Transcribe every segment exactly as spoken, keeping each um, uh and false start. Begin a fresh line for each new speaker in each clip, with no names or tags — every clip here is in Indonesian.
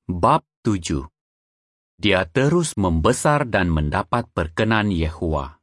Bab tujuh. Dia terus membesar dan mendapat perkenan Yehova.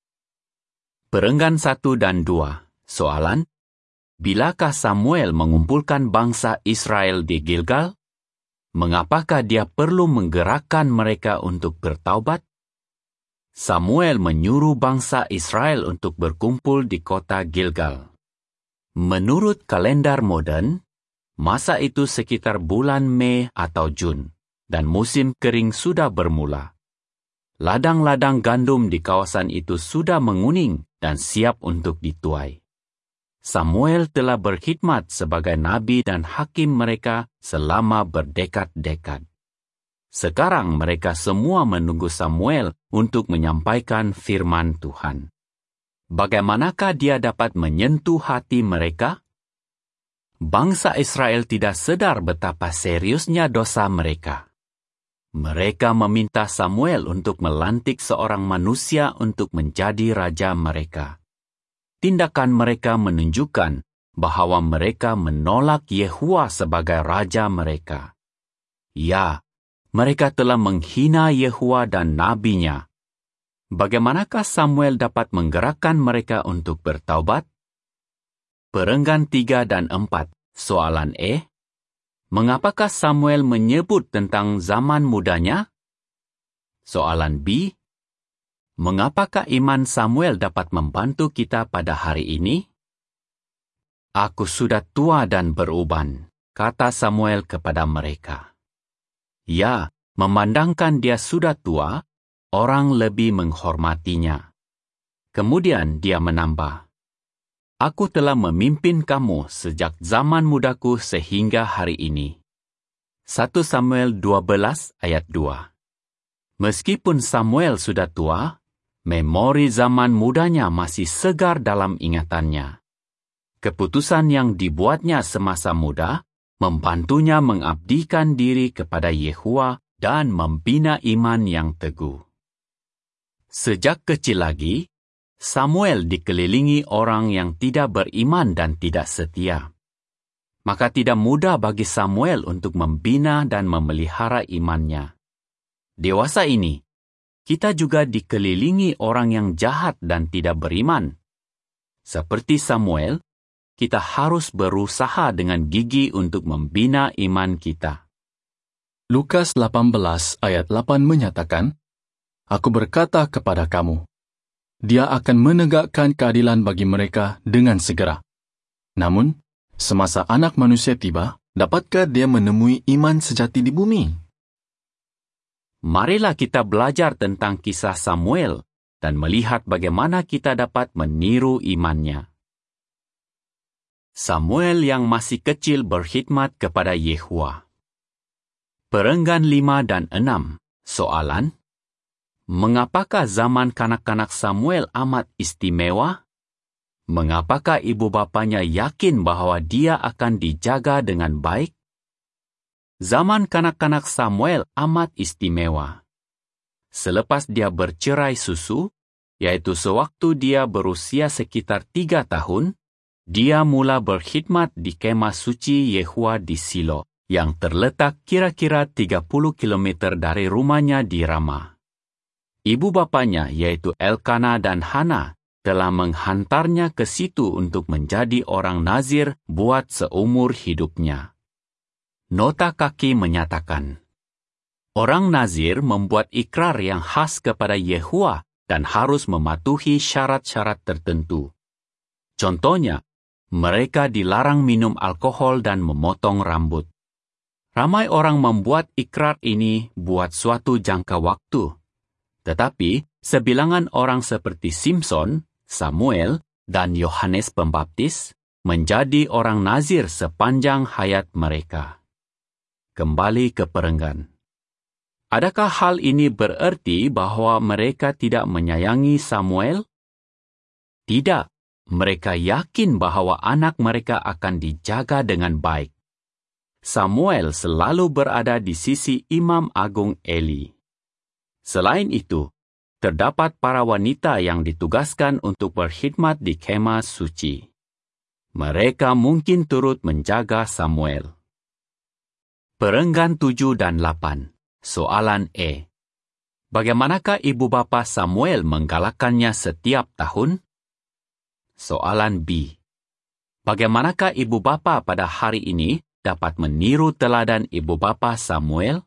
Perenggan satu dan dua. Soalan: bilakah Samuel mengumpulkan bangsa Israel di Gilgal? Mengapakah dia perlu menggerakkan mereka untuk bertaubat? Samuel menyuruh bangsa Israel untuk berkumpul di kota Gilgal. Menurut kalender modern, masa itu sekitar bulan Mei atau Jun, dan musim kering sudah bermula. Ladang-ladang gandum di kawasan itu sudah menguning dan siap untuk dituai. Samuel telah berkhidmat sebagai nabi dan hakim mereka selama berdekad-dekad. Sekarang mereka semua menunggu Samuel untuk menyampaikan firman Tuhan. Bagaimanakah dia dapat menyentuh hati mereka? Bangsa Israel tidak sadar betapa seriusnya dosa mereka. Mereka meminta Samuel untuk melantik seorang manusia untuk menjadi raja mereka. Tindakan mereka menunjukkan bahwa mereka menolak Yehova sebagai raja mereka. Ya, mereka telah menghina Yehova dan nabinya. Bagaimanakah Samuel dapat menggerakkan mereka untuk bertaubat? Perenggan tiga dan empat. Soalan E. Mengapakah Samuel menyebut tentang zaman mudanya? Soalan B. Mengapakah iman Samuel dapat membantu kita pada hari ini? Aku sudah tua dan beruban, kata Samuel kepada mereka. Ya, memandangkan dia sudah tua, orang lebih menghormatinya. Kemudian dia menambah, aku telah memimpin kamu sejak zaman mudaku sehingga hari ini. satu Samuel dua belas ayat dua. Meskipun Samuel sudah tua, memori zaman mudanya masih segar dalam ingatannya. Keputusan yang dibuatnya semasa muda membantunya mengabdikan diri kepada Yehova dan membina iman yang teguh. Sejak kecil lagi, Samuel dikelilingi orang yang tidak beriman dan tidak setia. Maka tidak mudah bagi Samuel untuk membina dan memelihara imannya. Dewasa ini, kita juga dikelilingi orang yang jahat dan tidak beriman. Seperti Samuel, kita harus berusaha dengan gigih untuk membina iman kita.
Lukas delapan belas ayat delapan menyatakan, Aku berkata kepada kamu, Dia akan menegakkan keadilan bagi mereka dengan segera. Namun, semasa anak manusia tiba, dapatkah dia menemui iman sejati di bumi?
Marilah kita belajar tentang kisah Samuel dan melihat bagaimana kita dapat meniru imannya. Samuel yang masih kecil berkhidmat kepada Yehova. Perenggan lima dan enam. Soalan: mengapakah zaman kanak-kanak Samuel amat istimewa? Mengapakah ibu bapanya yakin bahwa dia akan dijaga dengan baik? Zaman kanak-kanak Samuel amat istimewa. Selepas dia bercerai susu, yaitu sewaktu dia berusia sekitar tiga tahun, dia mula berkhidmat di kemah suci Yehova di Silo, yang terletak kira-kira tiga puluh kilometer dari rumahnya di Rama. Ibu bapanya, yaitu Elkana dan Hana, telah menghantarnya ke situ untuk menjadi orang Nazir buat seumur hidupnya. Nota kaki menyatakan, orang Nazir membuat ikrar yang khas kepada Yehova dan harus mematuhi syarat-syarat tertentu. Contohnya, mereka dilarang minum alkohol dan memotong rambut. Ramai orang membuat ikrar ini buat suatu jangka waktu. Tetapi, sebilangan orang seperti Simpson, Samuel, dan Yohanes Pembaptis menjadi orang Nazir sepanjang hayat mereka. Kembali ke perenggan. Adakah hal ini bererti bahwa mereka tidak menyayangi Samuel? Tidak, mereka yakin bahwa anak mereka akan dijaga dengan baik. Samuel selalu berada di sisi Imam Agung Eli. Selain itu, terdapat para wanita yang ditugaskan untuk berkhidmat di kemah suci. Mereka mungkin turut menjaga Samuel. Perenggan tujuh dan lapan. Soalan E. Bagaimanakah ibu bapa Samuel menggalakkannya setiap tahun? Soalan B. Bagaimanakah ibu bapa pada hari ini dapat meniru teladan ibu bapa Samuel?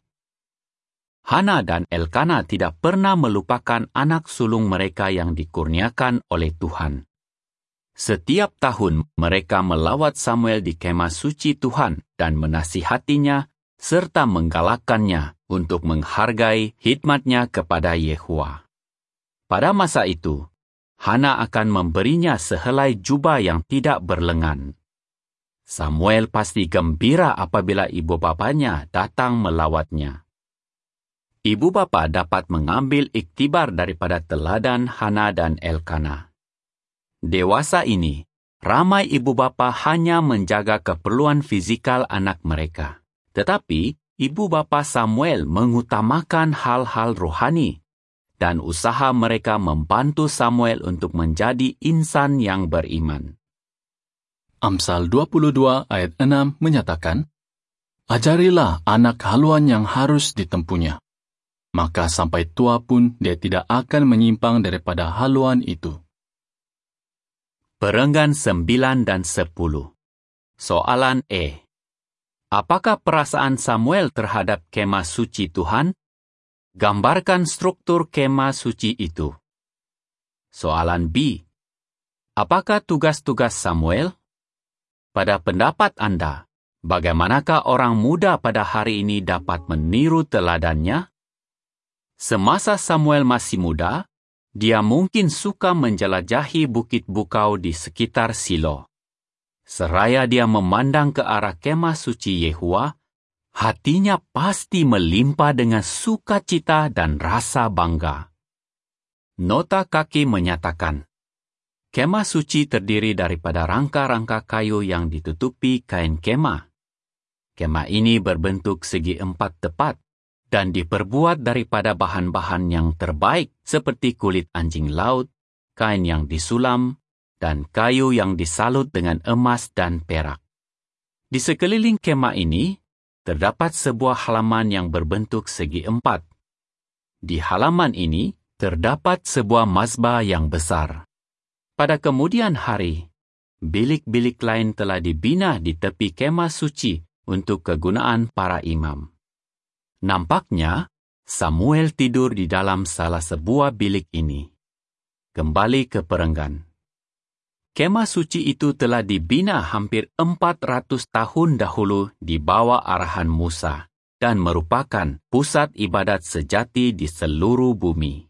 Hana dan Elkana tidak pernah melupakan anak sulung mereka yang dikurniakan oleh Tuhan. Setiap tahun mereka melawat Samuel di kemah suci Tuhan dan menasihatinya serta menggalakkannya untuk menghargai khidmatnya kepada Yehuwa. Pada masa itu, Hana akan memberinya sehelai jubah yang tidak berlengan. Samuel pasti gembira apabila ibu bapanya datang melawatnya. Ibu bapa dapat mengambil iktibar daripada teladan Hana dan Elkana. Dewasa ini, ramai ibu bapa hanya menjaga keperluan fizikal anak mereka. Tetapi, ibu bapa Samuel mengutamakan hal-hal rohani dan usaha mereka membantu Samuel untuk menjadi insan yang beriman.
Amsal dua puluh dua ayat enam menyatakan, "Ajarilah anak haluan yang harus ditempunya, maka sampai tua pun dia tidak akan menyimpang daripada haluan itu."
Perenggan sembilan dan sepuluh. Soalan E. Apakah perasaan Samuel terhadap kemah suci Tuhan? Gambarkan struktur kemah suci itu. Soalan B. Apakah tugas-tugas Samuel? Pada pendapat Anda, bagaimanakah orang muda pada hari ini dapat meniru teladannya? Semasa Samuel masih muda, dia mungkin suka menjelajahi bukit bukau di sekitar Silo. Seraya dia memandang ke arah kemah suci Yehuwa, hatinya pasti melimpah dengan sukacita dan rasa bangga. Nota kaki menyatakan, kemah suci terdiri daripada rangka-rangka kayu yang ditutupi kain kemah. Kemah ini berbentuk segi empat tepat dan diperbuat daripada bahan-bahan yang terbaik seperti kulit anjing laut, kain yang disulam, dan kayu yang disalut dengan emas dan perak. Di sekeliling kemah ini, terdapat sebuah halaman yang berbentuk segi empat. Di halaman ini, terdapat sebuah mazbah yang besar. Pada kemudian hari, bilik-bilik lain telah dibina di tepi kemah suci untuk kegunaan para imam. Nampaknya, Samuel tidur di dalam salah sebuah bilik ini. Kembali ke perenggan. Kemah suci itu telah dibina hampir empat ratus tahun dahulu di bawah arahan Musa dan merupakan pusat ibadat sejati di seluruh bumi.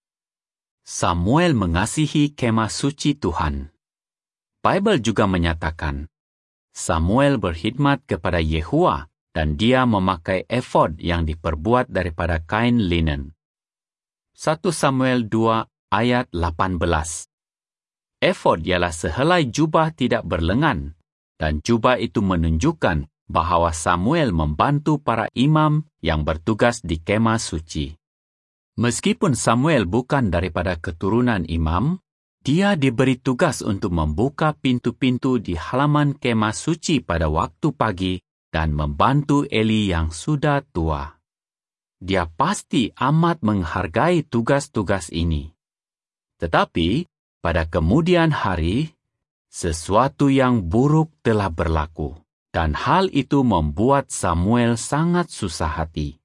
Samuel mengasihi kemah suci Tuhan. Bible juga menyatakan, Samuel berkhidmat kepada Yehuwa dan dia memakai efod yang diperbuat daripada kain linen. satu Samuel dua ayat delapan belas. Efod ialah sehelai jubah tidak berlengan, dan jubah itu menunjukkan bahawa Samuel membantu para imam yang bertugas di kemah suci. Meskipun Samuel bukan daripada keturunan imam, dia diberi tugas untuk membuka pintu-pintu di halaman kemah suci pada waktu pagi dan membantu Eli yang sudah tua. Dia pasti amat menghargai tugas-tugas ini. Tetapi, pada kemudian hari, sesuatu yang buruk telah berlaku, dan hal itu membuat Samuel sangat susah hati.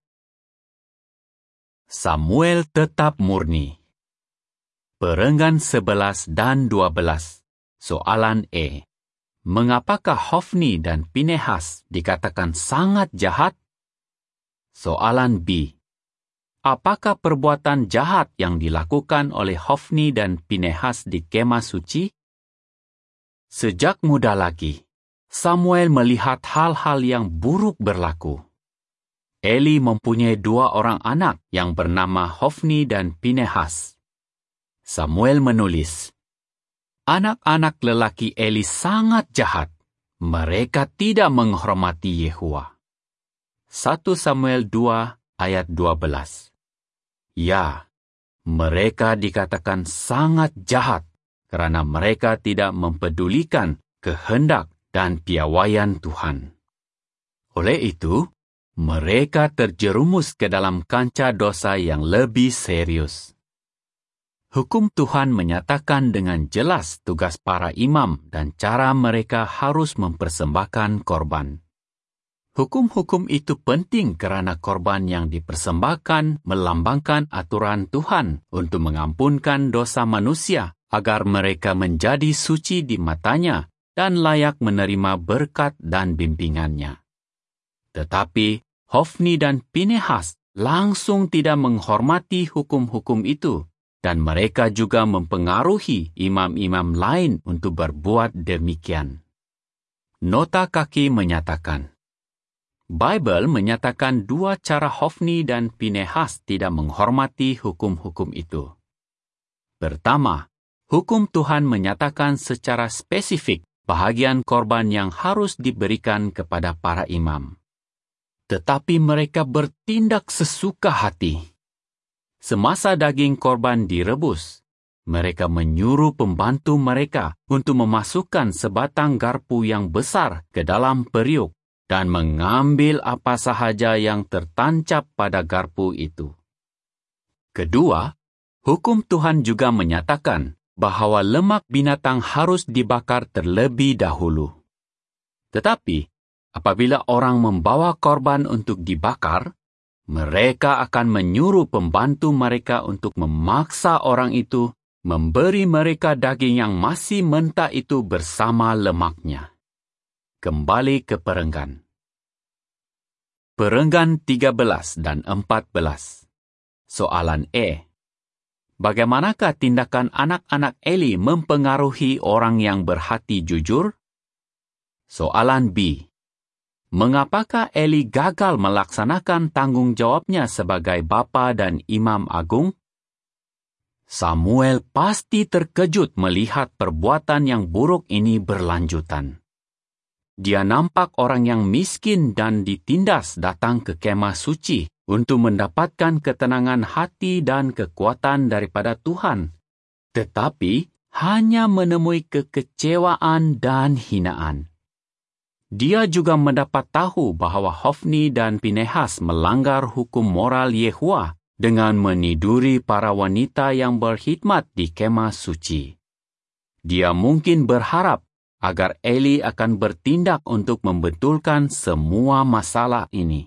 Samuel tetap murni. Perenggan sebelas dan dua belas. Soalan E. Mengapakah Hofni dan Pinehas dikatakan sangat jahat? Soalan B. Apakah perbuatan jahat yang dilakukan oleh Hofni dan Pinehas di kemah suci? Sejak muda lagi, Samuel melihat hal-hal yang buruk berlaku. Eli mempunyai dua orang anak yang bernama Hofni dan Pinehas. Samuel menulis, anak-anak lelaki Eli sangat jahat. Mereka tidak menghormati Yehuwa. satu Samuel dua ayat dua belas. Ya, mereka dikatakan sangat jahat kerana mereka tidak mempedulikan kehendak dan piawaian Tuhan. Oleh itu, mereka terjerumus ke dalam kancah dosa yang lebih serius. Hukum Tuhan menyatakan dengan jelas tugas para imam dan cara mereka harus mempersembahkan korban. Hukum-hukum itu penting kerana korban yang dipersembahkan melambangkan aturan Tuhan untuk mengampunkan dosa manusia agar mereka menjadi suci di matanya dan layak menerima berkat dan bimbingannya. Tetapi Hofni dan Pinehas langsung tidak menghormati hukum-hukum itu, dan mereka juga mempengaruhi imam-imam lain untuk berbuat demikian. Nota kaki menyatakan, Bible menyatakan dua cara Hofni dan Pinehas tidak menghormati hukum-hukum itu. Pertama, hukum Tuhan menyatakan secara spesifik bahagian korban yang harus diberikan kepada para imam. Tetapi mereka bertindak sesuka hati. Semasa daging korban direbus, mereka menyuruh pembantu mereka untuk memasukkan sebatang garpu yang besar ke dalam periuk dan mengambil apa sahaja yang tertancap pada garpu itu. Kedua, hukum Tuhan juga menyatakan bahawa lemak binatang harus dibakar terlebih dahulu. Tetapi, apabila orang membawa korban untuk dibakar, mereka akan menyuruh pembantu mereka untuk memaksa orang itu memberi mereka daging yang masih mentah itu bersama lemaknya. Kembali ke perenggan. Perenggan tiga belas dan empat belas. Soalan E. Bagaimanakah tindakan anak-anak Eli mempengaruhi orang yang berhati jujur? Soalan B. Mengapakah Eli gagal melaksanakan tanggung jawabnya sebagai bapa dan imam agung? Samuel pasti terkejut melihat perbuatan yang buruk ini berlanjutan. Dia nampak orang yang miskin dan ditindas datang ke kemah suci untuk mendapatkan ketenangan hati dan kekuatan daripada Tuhan, tetapi hanya menemui kekecewaan dan hinaan. Dia juga mendapat tahu bahawa Hofni dan Pinehas melanggar hukum moral Yehua dengan meniduri para wanita yang berkhidmat di kemah suci. Dia mungkin berharap agar Eli akan bertindak untuk membetulkan semua masalah ini.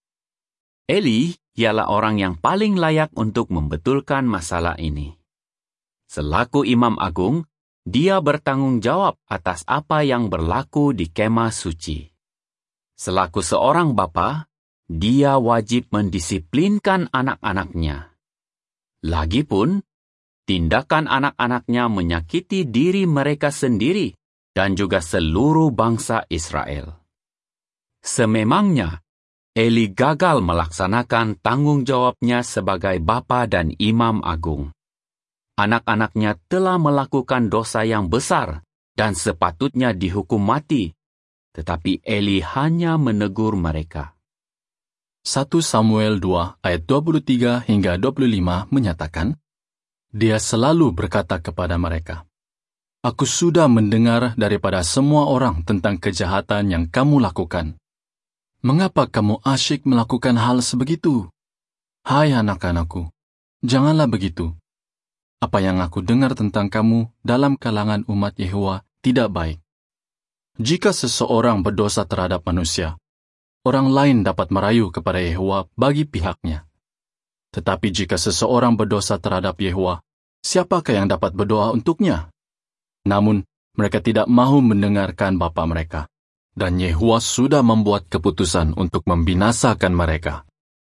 Eli ialah orang yang paling layak untuk membetulkan masalah ini. Selaku imam agung, dia bertanggung jawab atas apa yang berlaku di kemah suci. Selaku seorang bapa, dia wajib mendisiplinkan anak-anaknya. Lagipun, tindakan anak-anaknya menyakiti diri mereka sendiri dan juga seluruh bangsa Israel. Sememangnya, Eli gagal melaksanakan tanggung jawabnya sebagai bapa dan imam agung. Anak-anaknya telah melakukan dosa yang besar dan sepatutnya dihukum mati, tetapi Eli hanya menegur mereka.
satu Samuel dua ayat dua puluh tiga hingga dua puluh lima menyatakan, dia selalu berkata kepada mereka, Aku sudah mendengar daripada semua orang tentang kejahatan yang kamu lakukan. Mengapa kamu asyik melakukan hal sebegitu? Hai anak-anakku, janganlah begitu. Apa yang aku dengar tentang kamu dalam kalangan umat Yehova tidak baik. Jika seseorang berdosa terhadap manusia, orang lain dapat merayu kepada Yehova bagi pihaknya. Tetapi jika seseorang berdosa terhadap Yehova, siapakah yang dapat berdoa untuknya? Namun, mereka tidak mahu mendengarkan bapa mereka, dan Yehova sudah membuat keputusan untuk membinasakan mereka.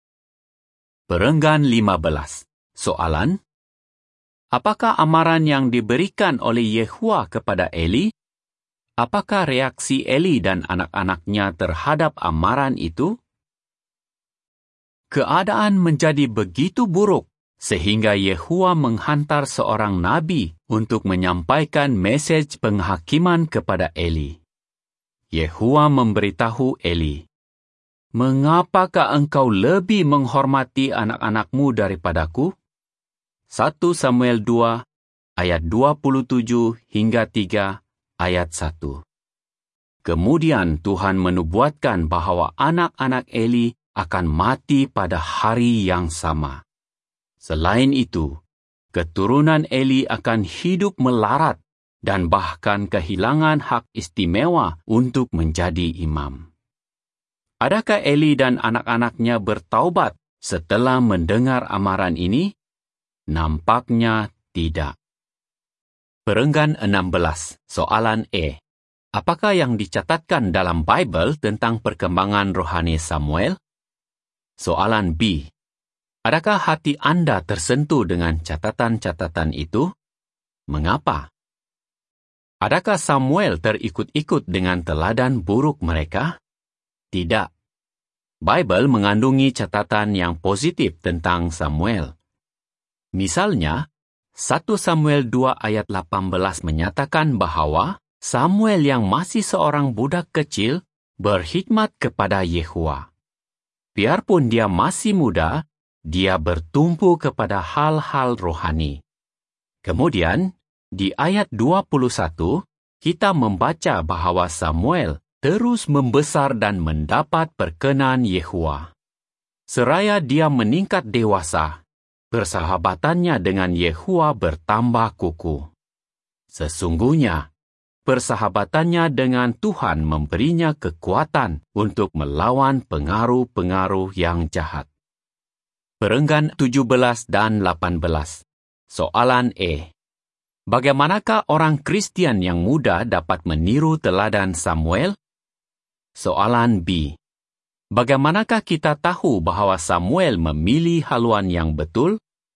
Perenggan lima belas. Soalan: apakah amaran yang diberikan oleh Yehova kepada Eli? Apakah reaksi Eli dan anak-anaknya terhadap amaran itu? Keadaan menjadi begitu buruk sehingga Yehova menghantar seorang nabi untuk menyampaikan mesej penghakiman kepada Eli. Yehova memberitahu Eli, "Mengapakah engkau lebih menghormati anak-anakmu daripadaku?" satu Samuel dua ayat dua puluh tujuh hingga tiga ayat satu. Kemudian Tuhan menubuatkan bahawa anak-anak Eli akan mati pada hari yang sama. Selain itu, keturunan Eli akan hidup melarat dan bahkan kehilangan hak istimewa untuk menjadi imam. Adakah Eli dan anak-anaknya bertaubat setelah mendengar amaran ini? Nampaknya tidak. Perenggan enam belas, soalan E. Apakah yang dicatatkan dalam Bible tentang perkembangan rohani Samuel? Soalan B. Adakah hati Anda tersentuh dengan catatan-catatan itu? Mengapa? Adakah Samuel terikut-ikut dengan teladan buruk mereka? Tidak. Bible mengandungi catatan yang positif tentang Samuel. Misalnya, satu Samuel dua ayat delapan belas menyatakan bahwa Samuel yang masih seorang budak kecil berkhidmat kepada Yehua. Biarpun dia masih muda, dia bertumpu kepada hal-hal rohani. Kemudian, di ayat dua puluh satu, kita membaca bahwa Samuel terus membesar dan mendapat perkenan Yehua. Seraya dia meningkat dewasa, persahabatannya dengan Yehua bertambah kukuh. Sesungguhnya, persahabatannya dengan Tuhan memberinya kekuatan untuk melawan pengaruh-pengaruh yang jahat. Perenggan tujuh belas dan delapan belas. Soalan E. Bagaimanakah orang Kristian yang muda dapat meniru teladan Samuel? Soalan B. Bagaimanakah kita tahu bahwa Samuel memilih haluan yang betul?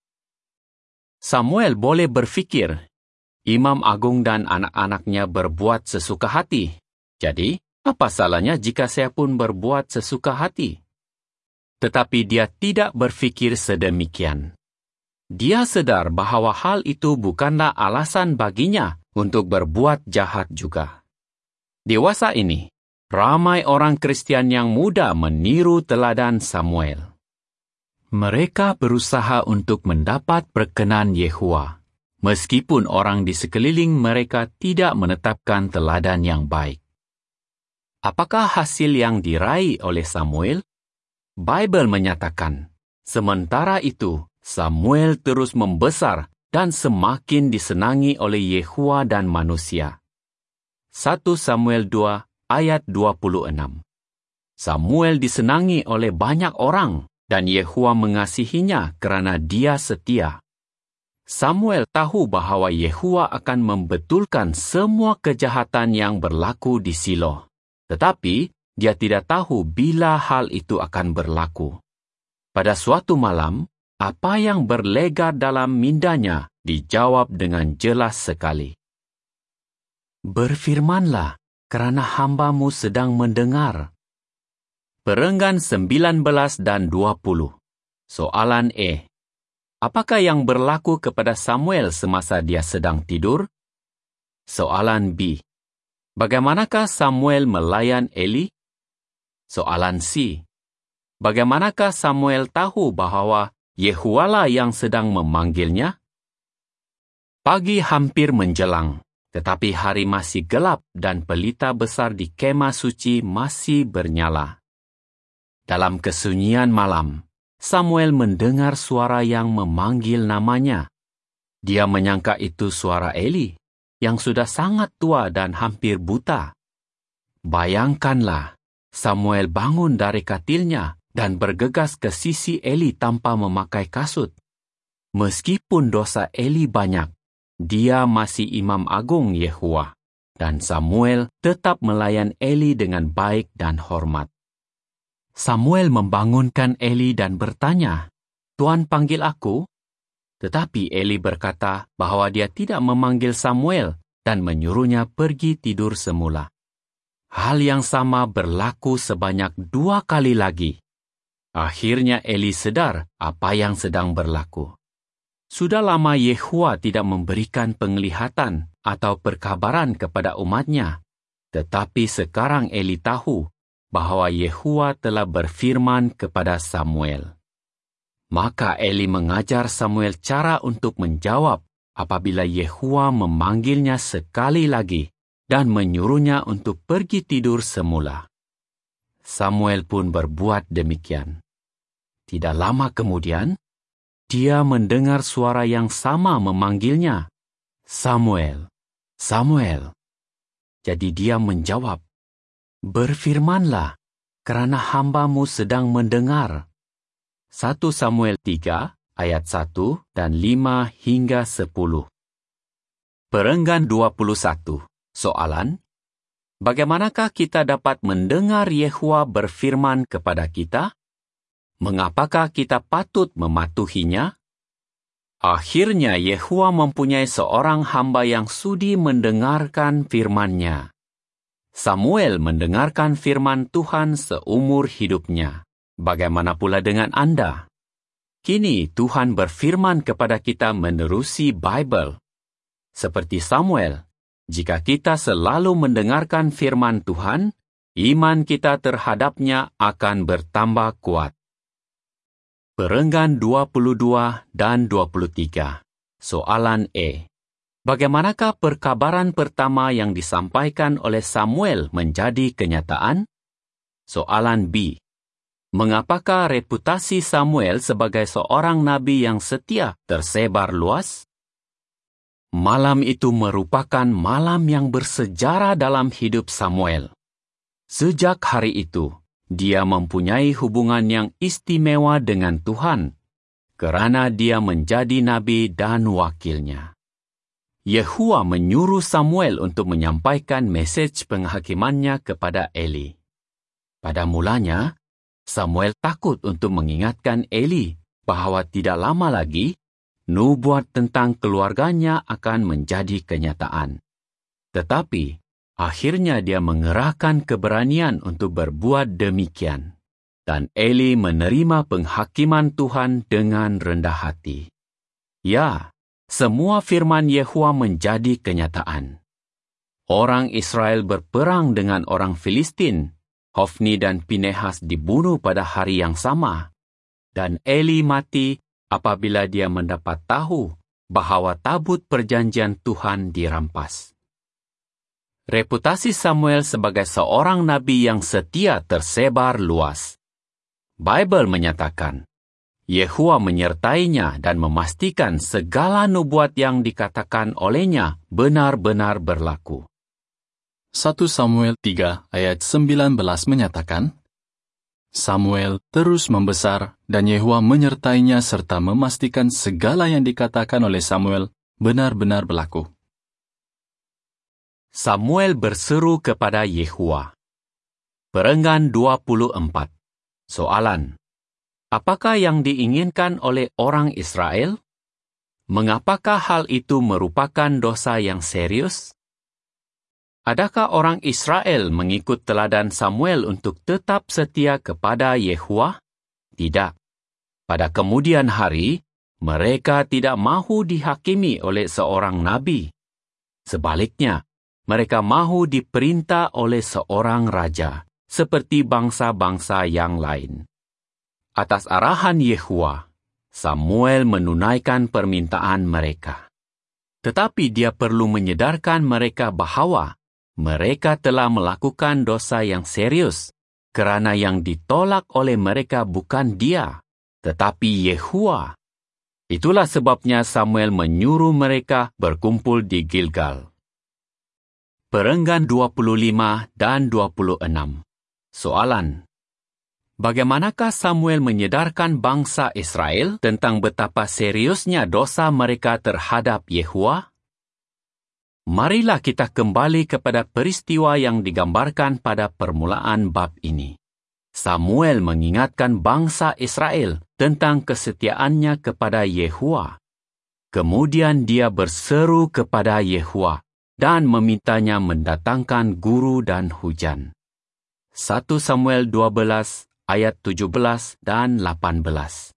Samuel boleh berfikir, Imam Agung dan anak-anaknya berbuat sesuka hati. Jadi, apa salahnya jika saya pun berbuat sesuka hati? Tetapi dia tidak berfikir sedemikian. Dia sadar bahwa hal itu bukanlah alasan baginya untuk berbuat jahat juga. Dewasa ini, ramai orang Kristian yang muda meniru teladan Samuel. Mereka berusaha untuk mendapat perkenan Yehua, meskipun orang di sekeliling mereka tidak menetapkan teladan yang baik. Apakah hasil yang diraih oleh Samuel? Bible menyatakan, sementara itu, Samuel terus membesar dan semakin disenangi oleh Yehua dan manusia. satu Samuel dua ayat dua puluh enam. Samuel disenangi oleh banyak orang dan Yehua mengasihinya kerana dia setia. Samuel tahu bahwa Yehua akan membetulkan semua kejahatan yang berlaku di Silo. Tetapi dia tidak tahu bila hal itu akan berlaku. Pada suatu malam, apa yang berlegar dalam mindanya dijawab dengan jelas sekali. Berfirmanlah, kerana hambamu sedang mendengar. Perenggan sembilan belas dan dua puluh. Soalan E. Apakah yang berlaku kepada Samuel semasa dia sedang tidur? Soalan B. Bagaimanakah Samuel melayan Eli? Soalan C. Bagaimanakah Samuel tahu bahwa Yehualah yang sedang memanggilnya? Pagi hampir menjelang. Tetapi hari masih gelap dan pelita besar di kemah suci masih bernyala. Dalam kesunyian malam, Samuel mendengar suara yang memanggil namanya. Dia menyangka itu suara Eli, yang sudah sangat tua dan hampir buta. Bayangkanlah, Samuel bangun dari katilnya dan bergegas ke sisi Eli tanpa memakai kasut. Meskipun dosa Eli banyak, dia masih Imam Agung Yehua, dan Samuel tetap melayan Eli dengan baik dan hormat. Samuel membangunkan Eli dan bertanya, "Tuan panggil aku?" Tetapi Eli berkata bahwa dia tidak memanggil Samuel dan menyuruhnya pergi tidur semula. Hal yang sama berlaku sebanyak dua kali lagi. Akhirnya Eli sadar apa yang sedang berlaku. Sudah lama Yehua tidak memberikan penglihatan atau perkabaran kepada umatnya. Tetapi sekarang Eli tahu bahwa Yehua telah berfirman kepada Samuel. Maka Eli mengajar Samuel cara untuk menjawab apabila Yehua memanggilnya sekali lagi dan menyuruhnya untuk pergi tidur semula. Samuel pun berbuat demikian. Tidak lama kemudian, dia mendengar suara yang sama memanggilnya, "Samuel, Samuel." Jadi dia menjawab, "Berfirmanlah, kerana hamba-Mu sedang mendengar." satu Samuel tiga ayat satu dan lima hingga sepuluh. Perenggan dua puluh satu. Soalan: bagaimanakah kita dapat mendengar Yehua berfirman kepada kita? Mengapakah kita patut mematuhinya? Akhirnya Yehua mempunyai seorang hamba yang sudi mendengarkan firman-Nya. Samuel mendengarkan firman Tuhan seumur hidupnya. Bagaimana pula dengan Anda? Kini Tuhan berfirman kepada kita menerusi Bible. Seperti Samuel, jika kita selalu mendengarkan firman Tuhan, iman kita terhadapnya akan bertambah kuat. Perenggan dua puluh dua dan dua puluh tiga. Soalan E. Bagaimanakah perkabaran pertama yang disampaikan oleh Samuel menjadi kenyataan? Soalan B. Mengapakah reputasi Samuel sebagai seorang nabi yang setia tersebar luas? Malam itu merupakan malam yang bersejarah dalam hidup Samuel. Sejak hari itu, dia mempunyai hubungan yang istimewa dengan Tuhan, kerana dia menjadi nabi dan wakilnya. Yehua menyuruh Samuel untuk menyampaikan mesej penghakimannya kepada Eli. Pada mulanya, Samuel takut untuk mengingatkan Eli bahawa tidak lama lagi, nubuat tentang keluarganya akan menjadi kenyataan. Tetapi, akhirnya dia mengerahkan keberanian untuk berbuat demikian. Dan Eli menerima penghakiman Tuhan dengan rendah hati. Ya, semua firman Yehua menjadi kenyataan. Orang Israel berperang dengan orang Filistin. Hofni dan Pinehas dibunuh pada hari yang sama. Dan Eli mati apabila dia mendapat tahu bahawa tabut perjanjian Tuhan dirampas. Reputasi Samuel sebagai seorang nabi yang setia tersebar luas. Bible menyatakan, Yehua menyertainya dan memastikan segala nubuat yang dikatakan olehnya benar-benar berlaku.
satu Samuel tiga ayat sembilan belas menyatakan, Samuel terus membesar dan Yehua menyertainya serta memastikan segala yang dikatakan oleh Samuel benar-benar berlaku.
Samuel berseru kepada Yehua. Perenggan dua puluh empat. Soalan: apakah yang diinginkan oleh orang Israel? Mengapakah hal itu merupakan dosa yang serius? Adakah orang Israel mengikut teladan Samuel untuk tetap setia kepada Yehua? Tidak. Pada kemudian hari, mereka tidak mahu dihakimi oleh seorang nabi. Sebaliknya, mereka mahu diperintah oleh seorang raja, seperti bangsa-bangsa yang lain. Atas arahan Yehua, Samuel menunaikan permintaan mereka. Tetapi dia perlu menyedarkan mereka bahawa mereka telah melakukan dosa yang serius, kerana yang ditolak oleh mereka bukan dia, tetapi Yehua. Itulah sebabnya Samuel menyuruh mereka berkumpul di Gilgal. Perenggan dua puluh lima dan dua puluh enam. Soalan: bagaimanakah Samuel menyedarkan bangsa Israel tentang betapa seriusnya dosa mereka terhadap Yehua? Marilah kita kembali kepada peristiwa yang digambarkan pada permulaan bab ini. Samuel mengingatkan bangsa Israel tentang kesetiaannya kepada Yehua. Kemudian dia berseru kepada Yehua dan memintanya mendatangkan guru dan hujan. satu Samuel dua belas ayat tujuh belas dan delapan belas.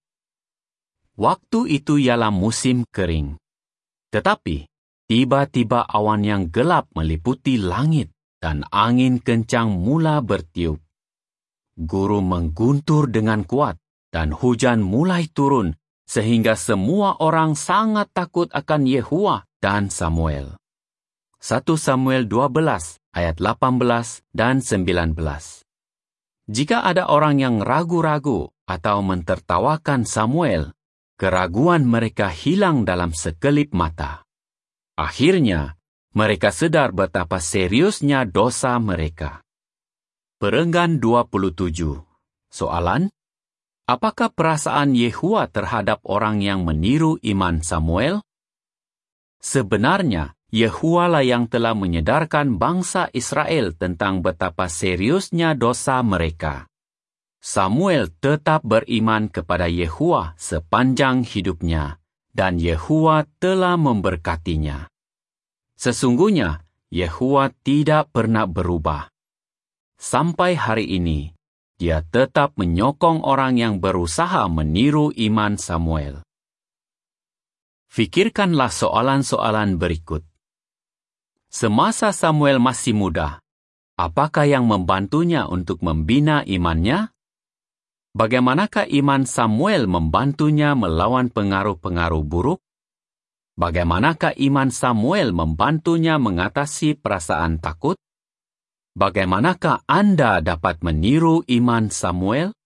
Waktu itu ialah musim kering. Tetapi tiba-tiba awan yang gelap meliputi langit dan angin kencang mula bertiup. Guru mengguntur dengan kuat dan hujan mulai turun sehingga semua orang sangat takut akan Yehua dan Samuel. satu Samuel dua belas ayat delapan belas dan sembilan belas. Jika ada orang yang ragu-ragu atau mentertawakan Samuel, keraguan mereka hilang dalam sekelip mata. Akhirnya, mereka sedar betapa seriusnya dosa mereka. Perenggan dua puluh tujuh. Soalan: apakah perasaan Yehua terhadap orang yang meniru iman Samuel? Sebenarnya, Yehua lah yang telah menyedarkan bangsa Israel tentang betapa seriusnya dosa mereka. Samuel tetap beriman kepada Yehua sepanjang hidupnya, dan Yehua telah memberkatinya. Sesungguhnya, Yehua tidak pernah berubah. Sampai hari ini, dia tetap menyokong orang yang berusaha meniru iman Samuel. Fikirkanlah soalan-soalan berikut. Semasa Samuel masih muda, apakah yang membantunya untuk membina imannya? Bagaimanakah iman Samuel membantunya melawan pengaruh-pengaruh buruk? Bagaimanakah iman Samuel membantunya mengatasi perasaan takut? Bagaimanakah Anda dapat meniru iman Samuel?